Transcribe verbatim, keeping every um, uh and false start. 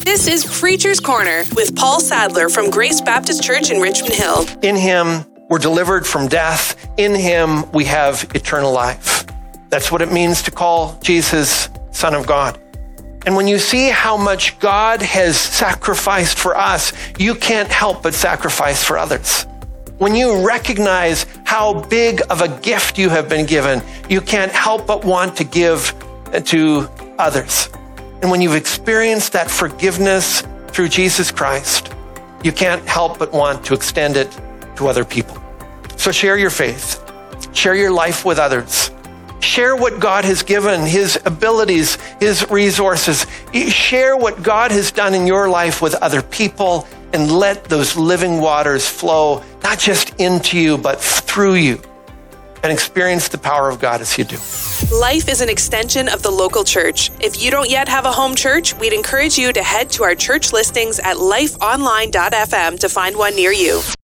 This is Preacher's Corner with Paul Sadler from Grace Baptist Church in Richmond Hill. In him, we're delivered from death. In him, we have eternal life. That's what it means to call Jesus Son of God. And when you see how much God has sacrificed for us, you can't help but sacrifice for others. When you recognize how big of a gift you have been given, you can't help but want to give to others. And when you've experienced that forgiveness through Jesus Christ, you can't help but want to extend it to other people. So share your faith, share your life with others. Share what God has given, his abilities, his resources. Share what God has done in your life with other people and let those living waters flow, not just into you, but through you, and experience the power of God as you do. Life is an extension of the local church. If you don't yet have a home church, we'd encourage you to head to our church listings at life online dot f m to find one near you.